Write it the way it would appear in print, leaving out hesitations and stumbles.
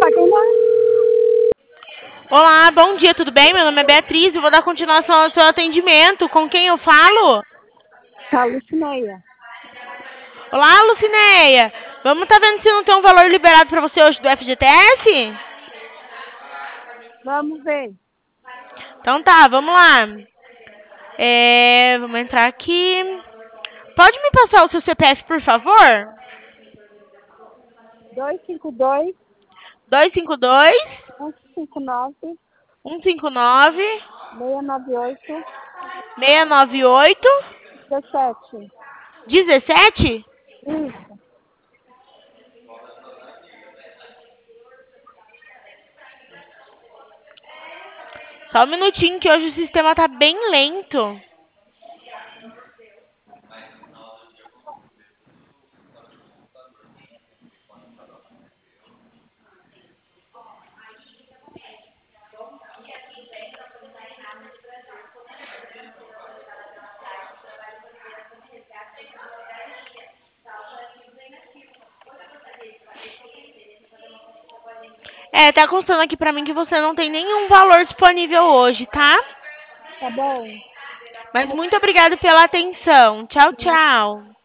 Olá, bom dia, tudo bem? Meu nome é Beatriz e vou dar continuação ao seu atendimento. Com quem eu falo? Tá, Lucineia. Olá, Lucineia. Vamos tá vendo se não tem um valor liberado para você hoje do FGTS? Vamos ver. Então tá, vamos lá. Vamos entrar aqui. Pode me passar o seu CPF, por favor? 252 252 159 159 698 698 17. 17? Isso. Só um minutinho que hoje o sistema tá bem lento. Tá constando aqui pra mim que você não tem nenhum valor disponível hoje, tá? Tá bom. Mas muito obrigada pela atenção. Tchau, tchau.